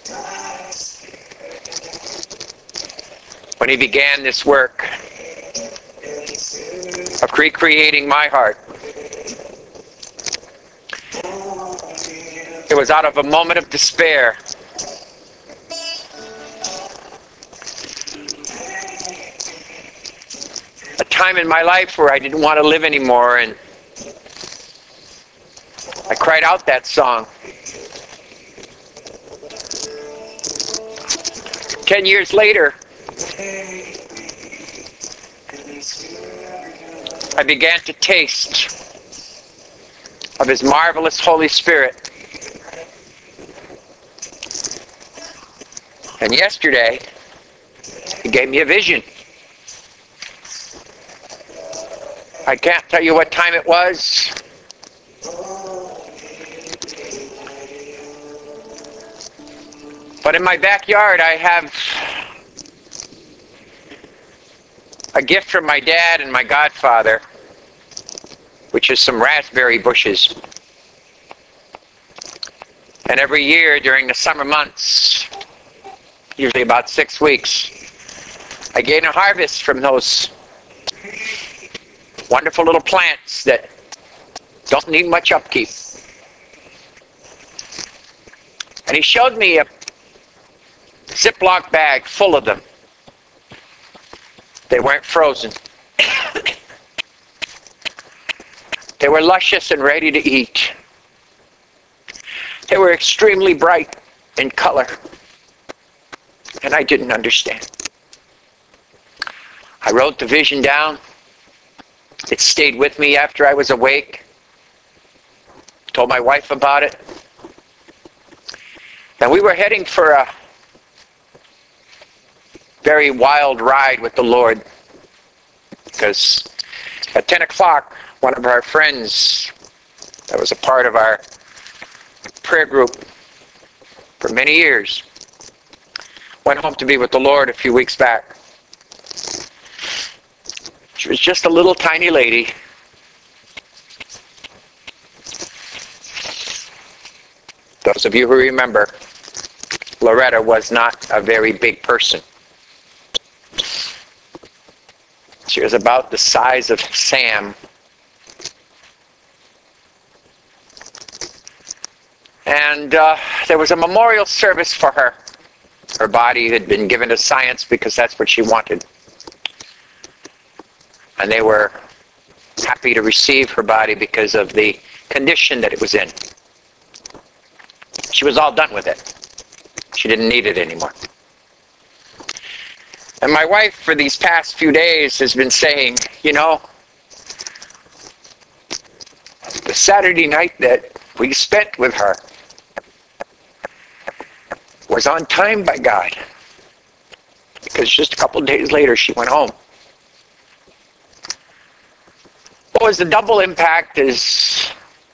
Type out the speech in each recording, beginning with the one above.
when he began this work of recreating my heart. It was out of a moment of despair. A time in my life where I didn't want to live anymore, and I cried out that song. 10 years later, I began to taste of his marvelous Holy Spirit. And yesterday, he gave me a vision. I can't tell you what time it was. But in my backyard, I have a gift from my dad and my godfather, which is some raspberry bushes. And every year during the summer months, usually about 6 weeks, I gain a harvest from those wonderful little plants that don't need much upkeep. And he showed me a Ziploc bag full of them. They weren't frozen. They were luscious and ready to eat. They were extremely bright in color. And I didn't understand. I wrote the vision down. It stayed with me after I was awake. Told my wife about it. And we were heading for a very wild ride with the Lord. Because at 10 o'clock, one of our friends that was a part of our prayer group for many years went home to be with the Lord a few weeks back. She was just a little tiny lady. Those of you who remember, Loretta was not a very big person. She was about the size of Sam. And there was a memorial service for her. Her body had been given to science because that's what she wanted. And they were happy to receive her body because of the condition that it was in. She was all done with it. She didn't need it anymore. And my wife, for these past few days, has been saying, you know, the Saturday night that we spent with her was on time by God. Because just a couple days later, she went home. What was the double impact is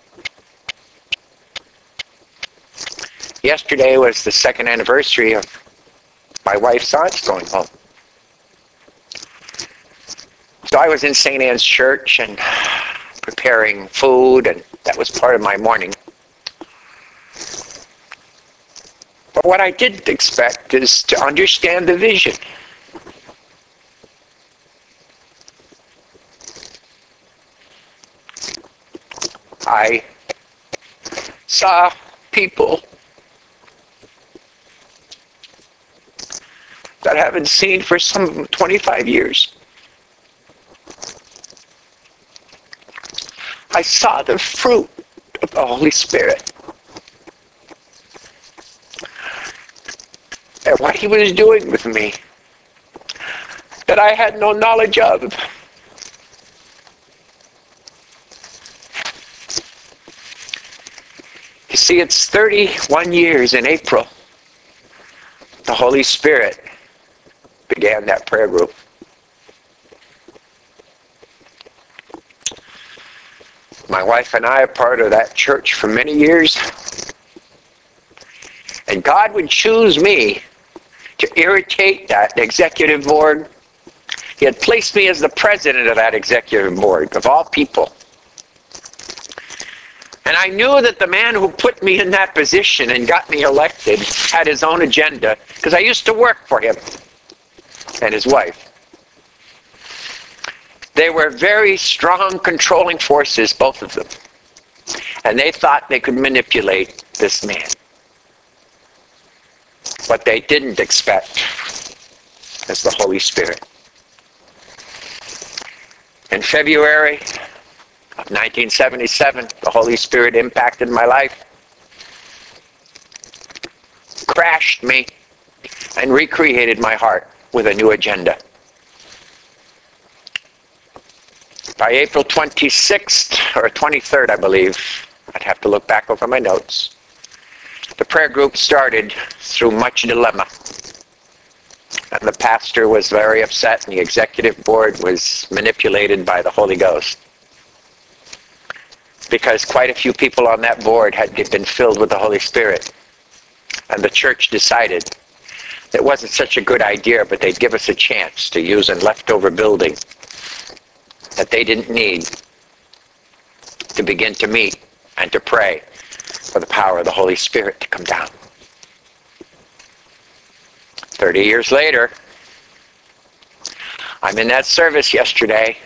yesterday was the second anniversary of my wife's aunt's going home. So I was in St. Anne's Church and preparing food, and that was part of my morning. But what I didn't expect is to understand the vision. I saw people that I haven't seen for some of them 25 years. I saw the fruit of the Holy Spirit. And what he was doing with me that I had no knowledge of. You see, it's 31 years in April. The Holy Spirit began that prayer group. My wife and I are part of that church for many years. And God would choose me to irritate that executive board. He had placed me as the president of that executive board, of all people. And And I knew that the man who put me in that position and got me elected had his own agenda, because I used to work for him and his wife. They were very strong, controlling forces, both of them. And they thought they could manipulate this man. What they didn't expect is the Holy Spirit. In February of 1977, the Holy Spirit impacted my life, crashed me, and recreated my heart with a new agenda. By April 26th or 23rd, I believe, I'd have to look back over my notes, the prayer group started through much dilemma. And the pastor was very upset, and the executive board was manipulated by the Holy Ghost. Because quite a few people on that board had been filled with the Holy Spirit. And the church decided it wasn't such a good idea, but they'd give us a chance to use a leftover building that they didn't need to begin to meet and to pray for the power of the Holy Spirit to come down. 30 years later, I'm in that service yesterday.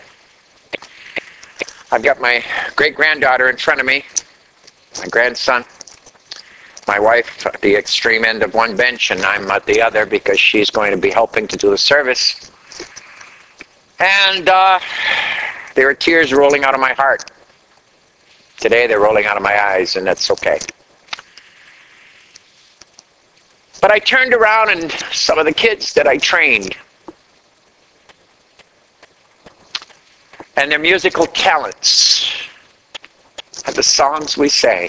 I've got my great-granddaughter in front of me, my grandson, my wife at the extreme end of one bench, and I'm at the other because she's going to be helping to do the service. And there are tears rolling out of my heart. Today they're rolling out of my eyes, and that's okay. But I turned around, and some of the kids that I trained and their musical talents and the songs we sang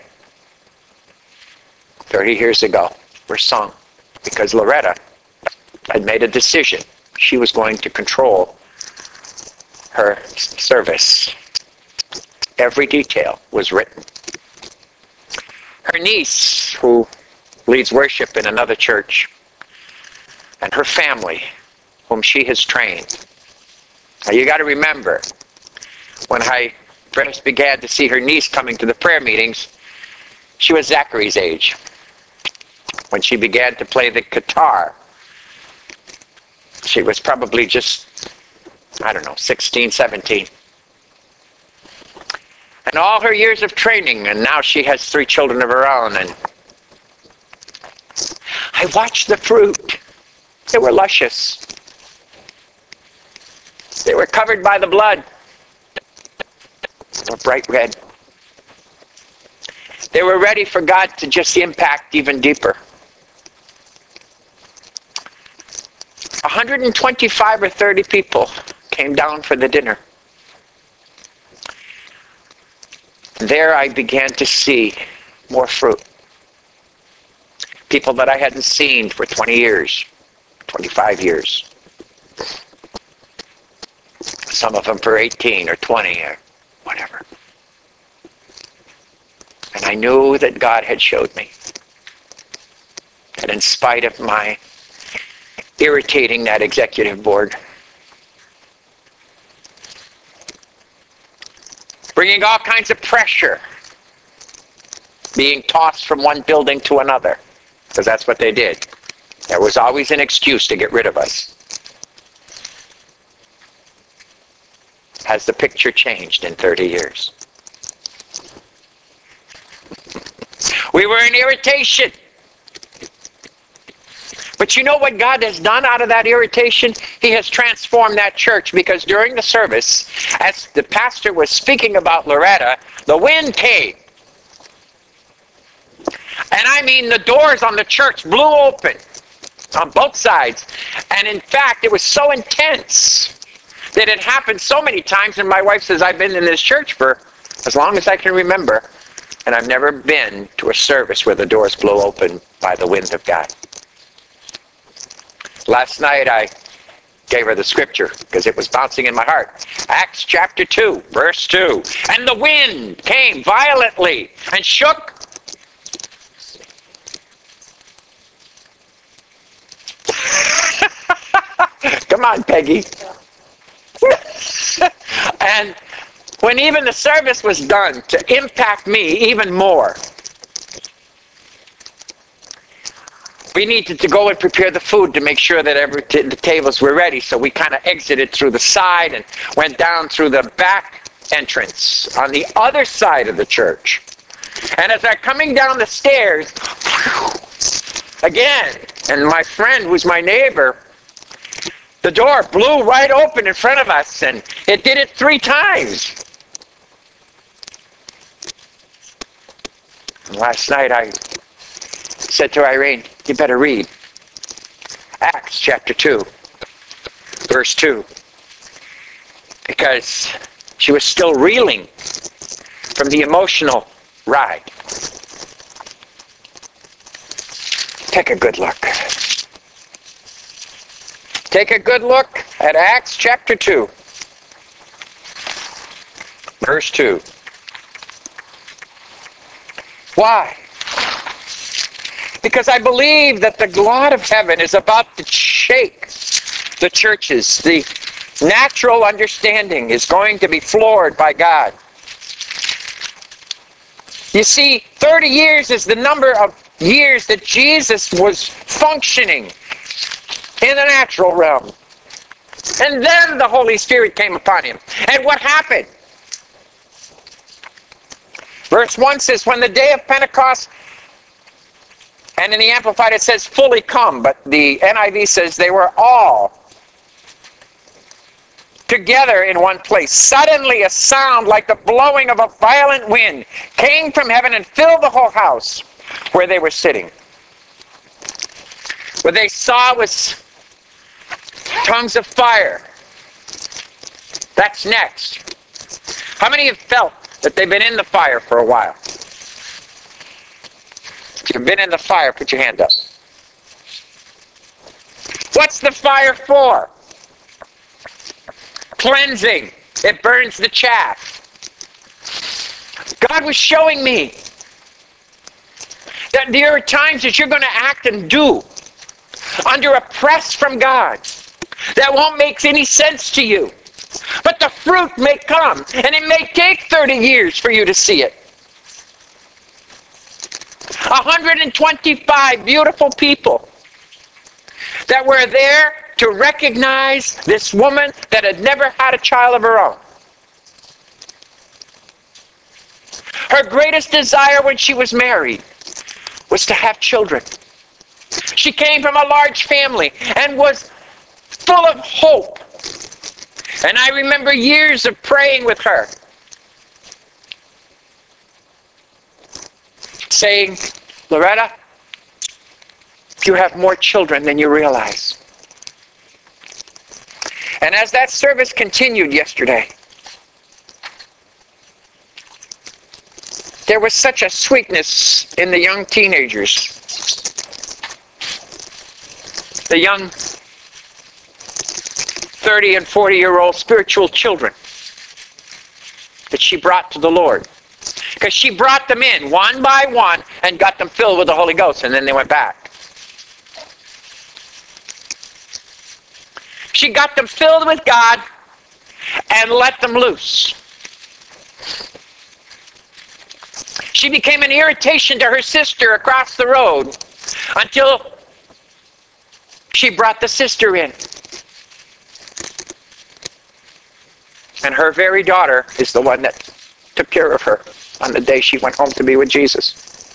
30 years ago were sung because Loretta had made a decision. She was going to control her service. Every detail was written. Her niece, who leads worship in another church, and her family, whom she has trained. Now you got to remember, when I first began to see her niece coming to the prayer meetings, she was Zachary's age. When she began to play the guitar, she was probably just, 16, 17. And all her years of training, and now she has 3 children of her own, and I watched the fruit. They were luscious. They were covered by the blood. They were bright red. They were ready for God to just impact even deeper. 125 or 30 people came down for the dinner. There I began to see more fruit. People that I hadn't seen for 20 years, 25 years. Some of them for 18 or 20 or whatever. And I knew that God had showed me that in spite of my irritating that executive board, bringing all kinds of pressure, being tossed from one building to another, because that's what they did. There was always an excuse to get rid of us. Has the picture changed in 30 years? We were in irritation. But you know what God has done out of that irritation? He has transformed that church, because during the service, as the pastor was speaking about Loretta, the wind came. And I mean, the doors on the church blew open on both sides. And in fact, it was so intense that it happened so many times. And my wife says, I've been in this church for as long as I can remember, and I've never been to a service where the doors blow open by the wind of God. Last night I gave her the scripture because it was bouncing in my heart. Acts chapter 2, verse 2. And the wind came violently and shook. Come on, Peggy. And when even the service was done to impact me even more, we needed to go and prepare the food to make sure that the tables were ready. So we kind of exited through the side and went down through the back entrance on the other side of the church. And as I'm coming down the stairs, again, and my friend, who's my neighbor, the door blew right open in front of us, and it did it 3 times. And last night I said to Irene, you better read Acts chapter 2, verse 2, because she was still reeling from the emotional ride. Take a good look. Take a good look at Acts chapter 2, verse 2. Why? Because I believe that the God of heaven is about to shake the churches. The natural understanding is going to be floored by God. You see, 30 years is the number of years that Jesus was functioning in the natural realm. And then the Holy Spirit came upon him. And what happened? Verse 1 says, when the day of Pentecost, and in the Amplified it says fully come, but the NIV says they were all together in one place. Suddenly a sound like the blowing of a violent wind came from heaven and filled the whole house where they were sitting. What they saw was tongues of fire. That's next. How many have felt that they've been in the fire for a while? If you've been in the fire, put your hand up. What's the fire for? Cleansing. It burns the chaff. God was showing me that there are times that you're going to act and do under a press from God that won't make any sense to you. But the fruit may come, and it may take 30 years for you to see it. 125 beautiful people that were there to recognize this woman that had never had a child of her own. Her greatest desire when she was married was to have children. She came from a large family and was full of hope. And I remember years of praying with her, saying, Loretta, you have more children than you realize. And as that service continued yesterday, there was such a sweetness in the young teenagers, the young 30 and 40-year-old spiritual children that she brought to the Lord. Because she brought them in one by one and got them filled with the Holy Ghost, and then they went back. She got them filled with God and let them loose. She became an irritation to her sister across the road until she brought the sister in. And her very daughter is the one that took care of her on the day she went home to be with Jesus.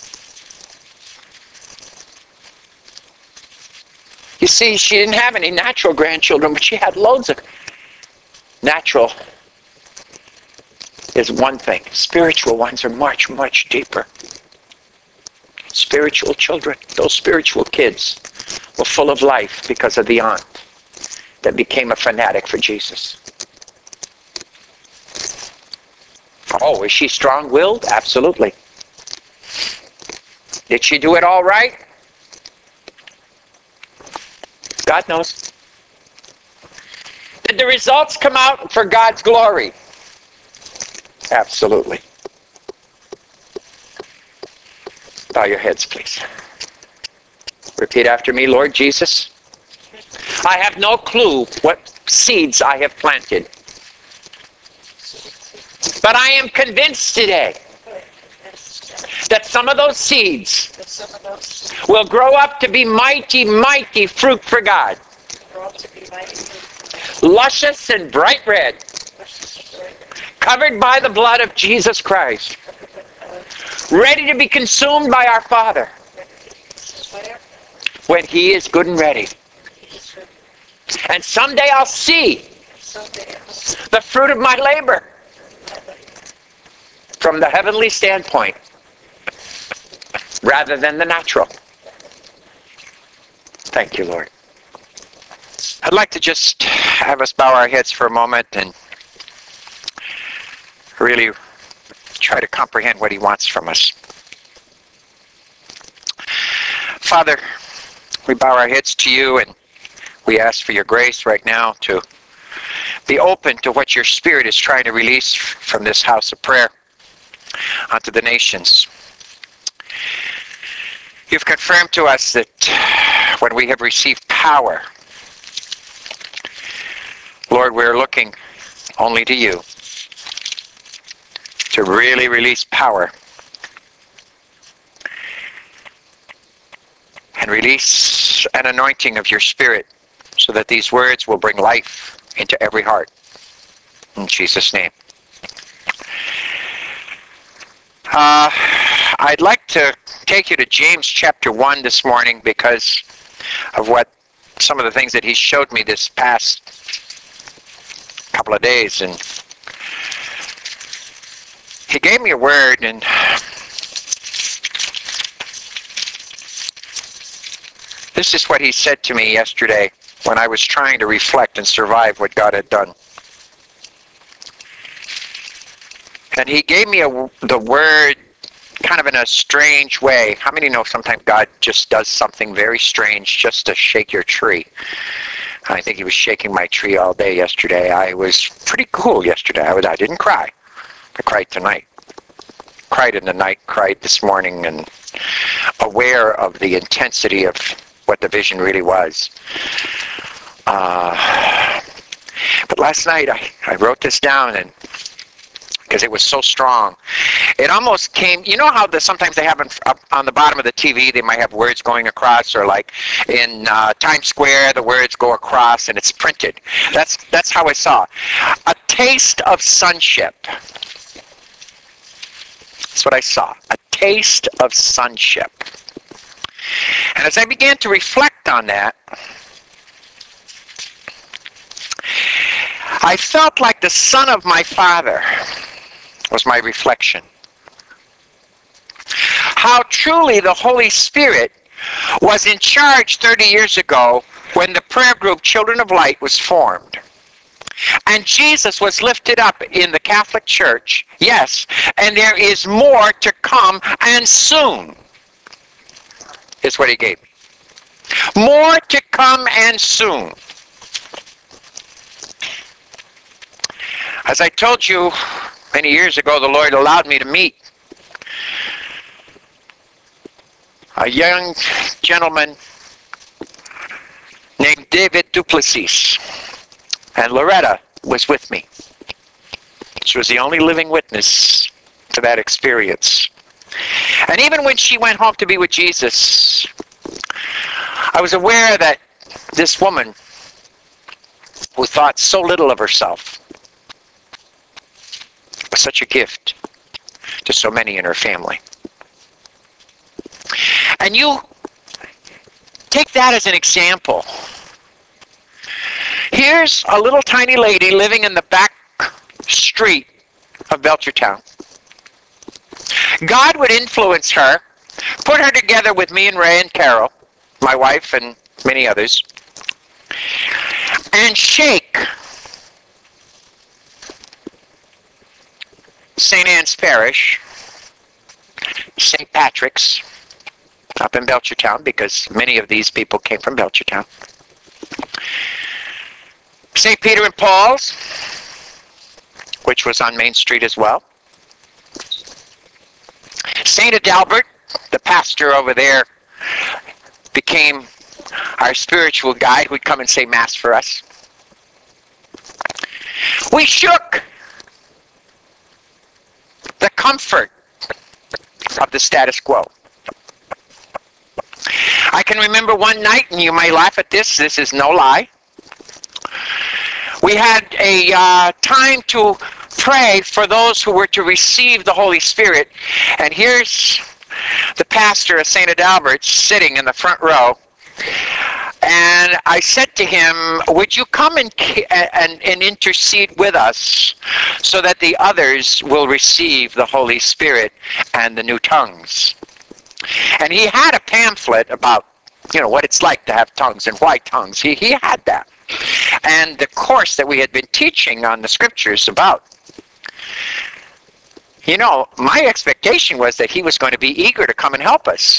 You see, she didn't have any natural grandchildren, but she had loads of natural is one thing. Spiritual ones are much, much deeper. Spiritual children, those spiritual kids were full of life because of the aunt that became a fanatic for Jesus. Oh, is she strong-willed? Absolutely. Did she do it all right? God knows. Did the results come out for God's glory? Absolutely. Bow your heads, please. Repeat after me. Lord Jesus, I have no clue what seeds I have planted. But I am convinced today that some of those seeds will grow up to be mighty, mighty fruit for God. Luscious and bright red, covered by the blood of Jesus Christ, ready to be consumed by our Father when He is good and ready. And someday I'll see the fruit of my labor from the heavenly standpoint rather than the natural. Thank you, Lord. I'd like to just have us bow our heads for a moment and really try to comprehend what He wants from us. Father, we bow our heads to You, and we ask for Your grace right now to be open to what Your Spirit is trying to release from this house of prayer onto the nations. You've confirmed to us that when we have received power, Lord, we're looking only to You to really release power and release an anointing of Your Spirit so that these words will bring life into every heart. In Jesus' name. I'd like to take you to James chapter 1 this morning because of what some of the things that he showed me this past couple of days. And he gave me a word, and this is what he said to me yesterday when I was trying to reflect and survive what God had done. And he gave me the word kind of in a strange way. How many know sometimes God just does something very strange just to shake your tree? I think he was shaking my tree all day yesterday. I was pretty cool yesterday. I didn't cry. I cried tonight. Cried in the night, cried this morning, and aware of the intensity of what the vision really was. But last night I wrote this down, and because it was so strong. It almost came, you know how sometimes they have up on the bottom of the TV, they might have words going across, or like in Times Square, the words go across and it's printed. That's how I saw. A taste of sonship. That's what I saw. A taste of sonship. And as I began to reflect on that, I felt like the son of my father was my reflection. How truly the Holy Spirit was in charge 30 years ago when the prayer group Children of Light was formed. And Jesus was lifted up in the Catholic Church. Yes, and there is more to come, and soon is what he gave me. More to come, and soon. As I told you many years ago, the Lord allowed me to meet a young gentleman named David Duplessis. And Loretta was with me. She was the only living witness to that experience. And even when she went home to be with Jesus, I was aware that this woman who thought so little of herself was such a gift to so many in her family. And you take that as an example. Here's a little tiny lady living in the back street of Belchertown. God would influence her, put her together with me and Ray and Carol, my wife and many others, and shake St. Anne's Parish, St. Patrick's, up in Belchertown, because many of these people came from Belchertown. St. Peter and Paul's, which was on Main Street as well. St. Adalbert, the pastor over there, became our spiritual guide, who'd come and say Mass for us. We shook the comfort of the status quo. I can remember one night, and you may laugh at this is no lie. We had a time to pray for those who were to receive the Holy Spirit, and here's the pastor of St. Adalbert's sitting in the front row, and I said to him, would you come and intercede with us so that the others will receive the Holy Spirit and the new tongues? And he had a pamphlet about, what it's like to have tongues and why tongues. He had that. And the course that we had been teaching on the scriptures about. My expectation was that he was going to be eager to come and help us.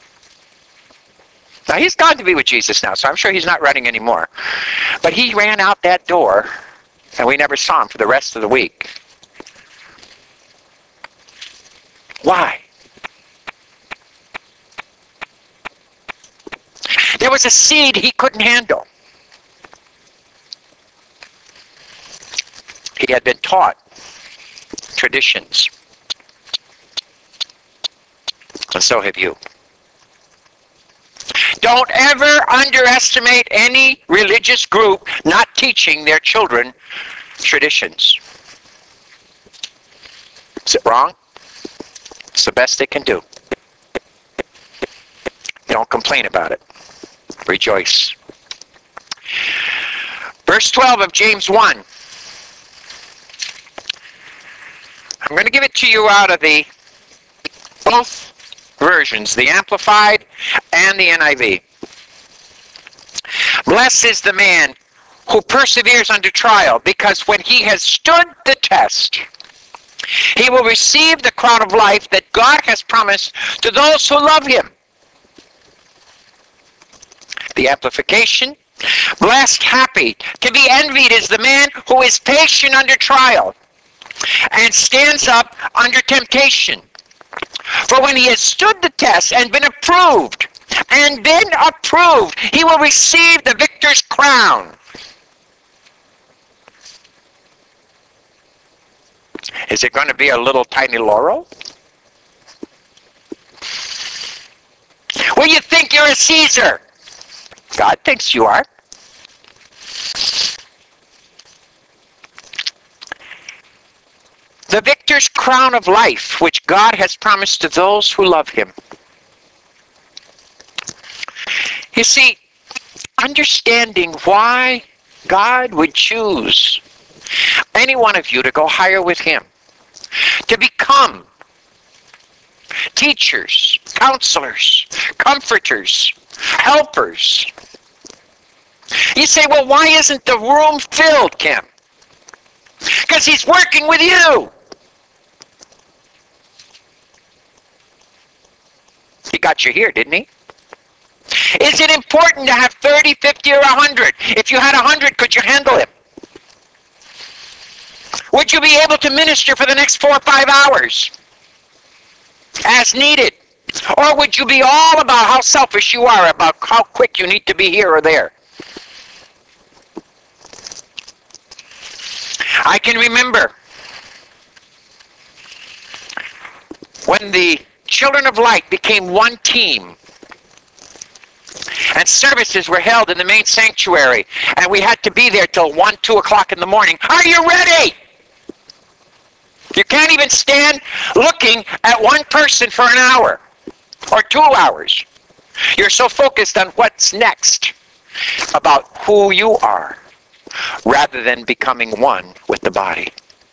Now, he's gone to be with Jesus now, so I'm sure he's not running anymore. But he ran out that door, and we never saw him for the rest of the week. Why? There was a seed he couldn't handle. He had been taught traditions. And so have you. Don't ever underestimate any religious group not teaching their children traditions. Is it wrong? It's the best they can do. Don't complain about it. Rejoice. Verse 12 of James 1. I'm going to give it to you out of both versions, the Amplified and the NIV. Blessed is the man who perseveres under trial, because when he has stood the test, he will receive the crown of life that God has promised to those who love him. The Amplification. Blessed, happy, to be envied is the man who is patient under trial and stands up under temptation. For when he has stood the test and been approved, he will receive the victor's crown. Is it going to be a little tiny laurel? Well, you think you're a Caesar. God thinks you are. The victor's crown of life, which God has promised to those who love him. You see, understanding why God would choose any one of you to go higher with him, to become teachers, counselors, comforters, helpers. You say, well, why isn't the room filled, Kim? Because he's working with you. He got you here, didn't he? Is it important to have 30, 50, or 100? If you had 100, could you handle it? Would you be able to minister for the next 4 or 5 hours as needed? Or would you be all about how selfish you are, about how quick you need to be here or there? I can remember when the Children of Light became one team and services were held in the main sanctuary, and we had to be there till 1, 2 o'clock in the morning. Are you ready? You can't even stand looking at one person for an hour or 2 hours. You're so focused on what's next about who you are rather than becoming one with the body.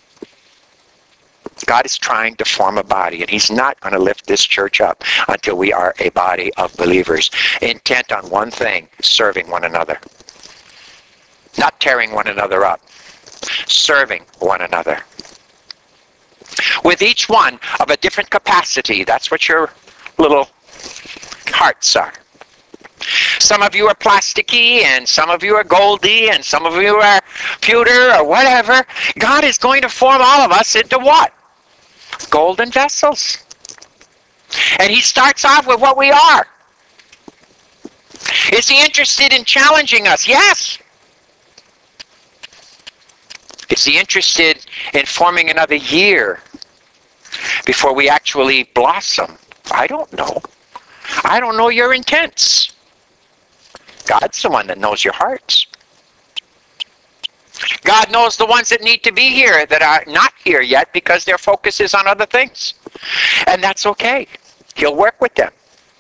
God is trying to form a body, and he's not going to lift this church up until we are a body of believers, intent on one thing, serving one another. Not tearing one another up, serving one another. With each one of a different capacity. That's what your little hearts are. Some of you are plasticky, and some of you are goldy, and some of you are pewter or whatever. God is going to form all of us into what? Golden vessels. And he starts off with what we are. Is he interested in challenging us? Yes. Is he interested in forming another year before we actually blossom? I don't know. I don't know your intents. God's the one that knows your hearts. God knows the ones that need to be here that are not here yet because their focus is on other things. And that's okay. He'll work with them.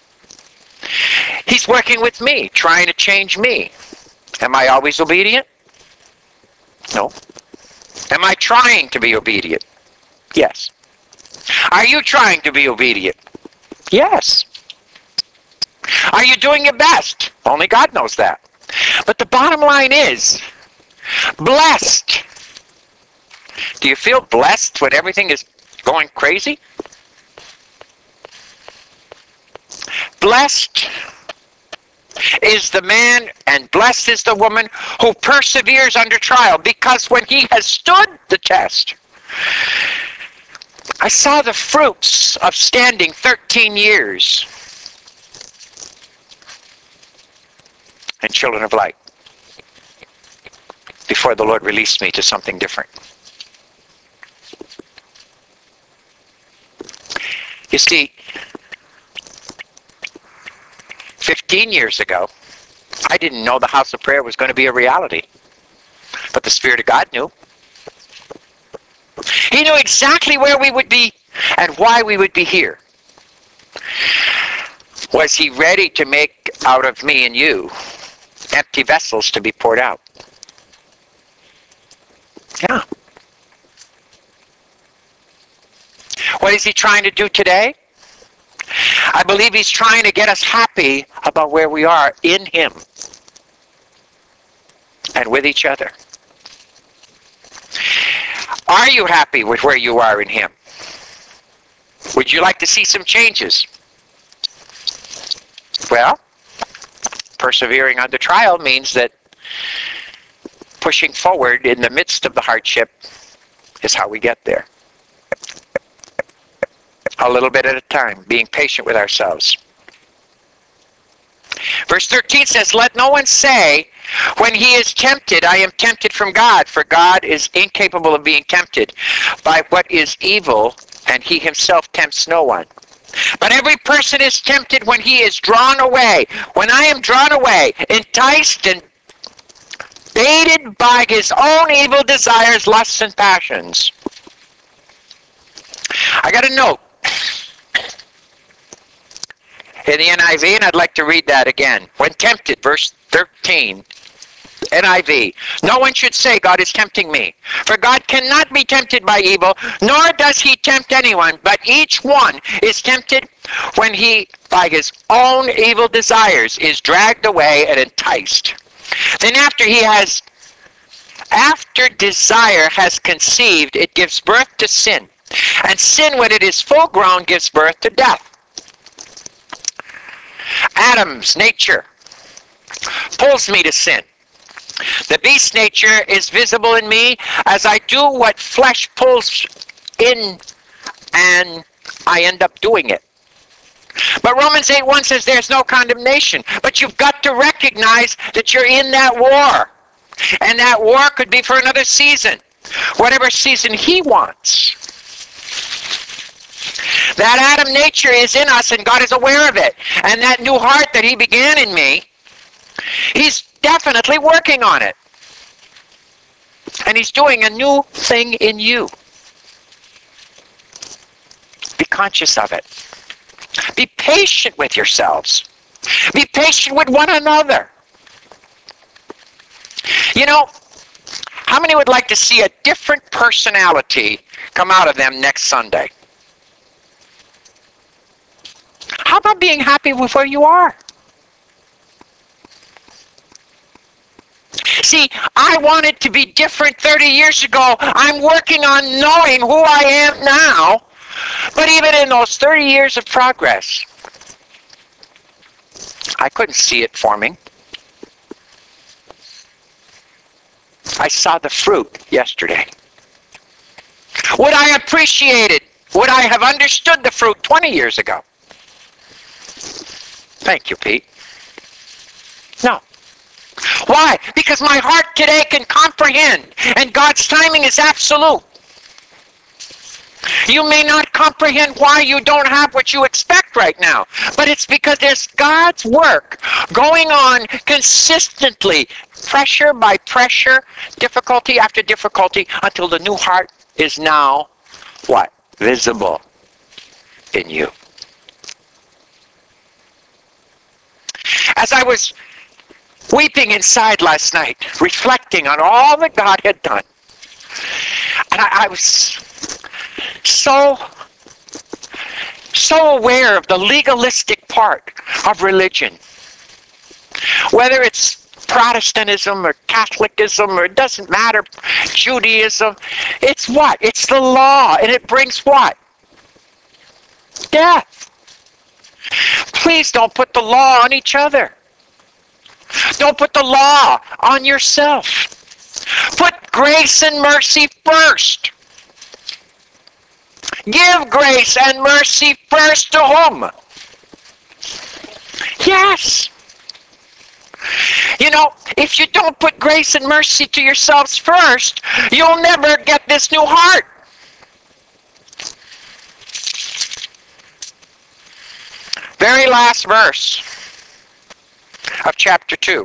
He's working with me, trying to change me. Am I always obedient? No. Am I trying to be obedient? Yes. Are you trying to be obedient? Yes. Are you doing your best? Only God knows that. But the bottom line is, blessed. Do you feel blessed when everything is going crazy? Blessed is the man and blessed is the woman who perseveres under trial, because when he has stood the test. I saw the fruits of standing 13 years in Children of Light before the Lord released me to something different. You see, 15 years ago, I didn't know the house of prayer was going to be a reality. But the Spirit of God knew. He knew exactly where we would be and why we would be here. Was he ready to make out of me and you empty vessels to be poured out? Yeah. What is he trying to do today? I believe he's trying to get us happy about where we are in him and with each other. Are you happy with where you are in him? Would you like to see some changes? Well, persevering under trial means that pushing forward in the midst of the hardship is how we get there. A little bit at a time, being patient with ourselves. Verse 13 says, let no one say, when he is tempted, I am tempted from God, for God is incapable of being tempted by what is evil, and he himself tempts no one. But every person is tempted when he is drawn away. When I am drawn away, enticed and baited by his own evil desires, lusts, and passions. I got a note in the NIV, and I'd like to read that again. When tempted, verse 13, NIV. No one should say, God is tempting me. For God cannot be tempted by evil, nor does he tempt anyone, but each one is tempted when he, by his own evil desires, is dragged away and enticed. Then after desire has conceived, it gives birth to sin. And sin, when it is full grown, gives birth to death. Adam's nature pulls me to sin. The beast nature is visible in me as I do what flesh pulls in, and I end up doing it. But Romans 8:1 says there's no condemnation. But you've got to recognize that you're in that war. And that war could be for another season. Whatever season he wants. That Adam nature is in us, and God is aware of it. And that new heart that he began in me, he's definitely working on it. And he's doing a new thing in you. Be conscious of it. Be patient with yourselves. Be patient with one another. You know, how many would like to see a different personality come out of them next Sunday? How about being happy with where you are? See, I wanted to be different 30 years ago. I'm working on knowing who I am now. But even in those 30 years of progress, I couldn't see it forming. I saw the fruit yesterday. Would I appreciate it? Would I have understood the fruit 20 years ago? Thank you, Pete. No. Why? Because my heart today can comprehend, and God's timing is absolute. You may not comprehend why you don't have what you expect right now, but it's because there's God's work going on consistently, pressure by pressure, difficulty after difficulty, until the new heart is now what? Visible in you. As I was weeping inside last night, reflecting on all that God had done, and I was so aware of the legalistic part of religion. Whether it's Protestantism or Catholicism, or it doesn't matter, Judaism, it's what? It's the law, and it brings what? Death. Please don't put the law on each other. Don't put the law on yourself. Put grace and mercy first. Give grace and mercy first to whom? Yes. You know, if you don't put grace and mercy to yourselves first, you'll never get this new heart. Very last verse of chapter 2.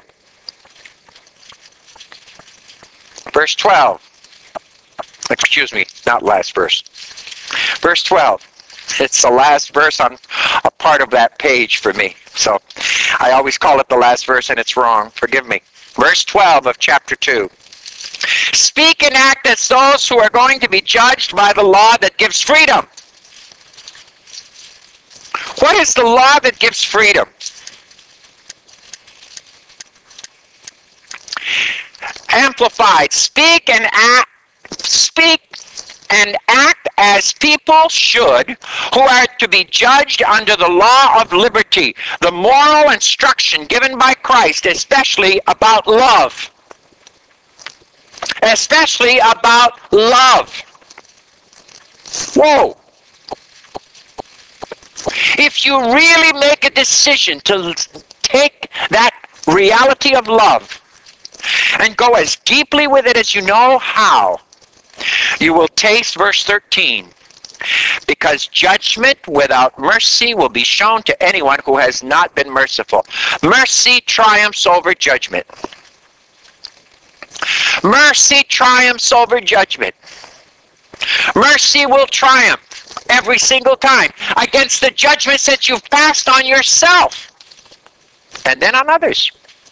Verse 12. Excuse me, not last verse. Verse 12. It's the last verse on a part of that page for me. So I always call it the last verse and it's wrong. Forgive me. Verse 12 of chapter 2. Speak and act as those who are going to be judged by the law that gives freedom. What is the law that gives freedom? Amplified. Speak and act as people should who are to be judged under the law of liberty, the moral instruction given by Christ, especially about love. Especially about love. Whoa. If you really make a decision to take that reality of love and go as deeply with it as you know how, you will taste verse 13. Because judgment without mercy will be shown to anyone who has not been merciful. Mercy triumphs over judgment. Mercy triumphs over judgment. Mercy will triumph every single time against the judgments that you've passed on yourself and then on others.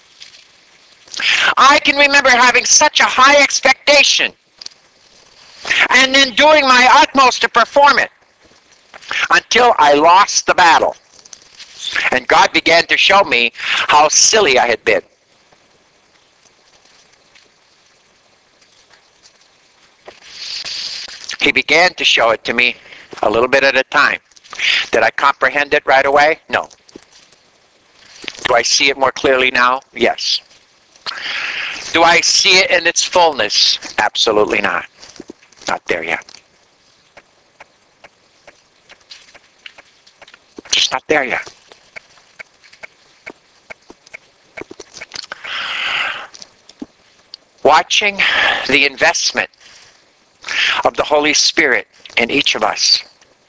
I can remember having such a high expectation and then doing my utmost to perform it until I lost the battle. And God began to show me how silly I had been. He began to show it to me a little bit at a time. Did I comprehend it right away? No. Do I see it more clearly now? Yes. Do I see it in its fullness? Absolutely not. Not there yet. Just not there yet. Watching the investment of the Holy Spirit in each of us.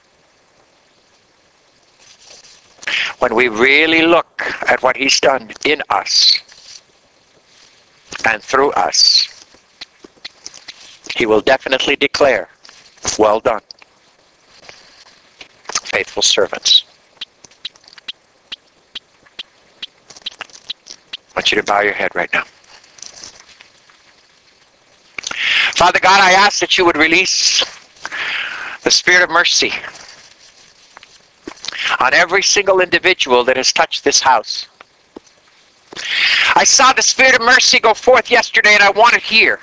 When we really look at what He's done in us and through us, He will definitely declare, well done, faithful servants. I want you to bow your head right now. Father God, I ask that you would release the Spirit of mercy on every single individual that has touched this house. I saw the Spirit of mercy go forth yesterday, and I want it here.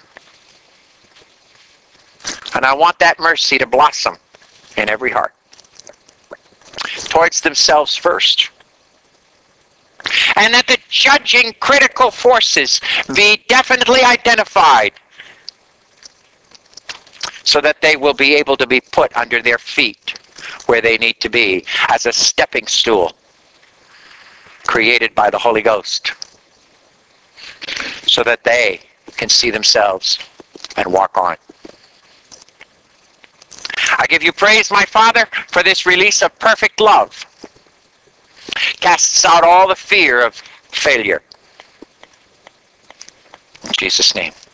And I want that mercy to blossom in every heart. Towards themselves first. And that the judging critical forces be definitely identified so that they will be able to be put under their feet where they need to be as a stepping stool created by the Holy Ghost so that they can see themselves and walk on. I give you praise, my Father, for this release of perfect love. Casts out all the fear of failure. In Jesus' name.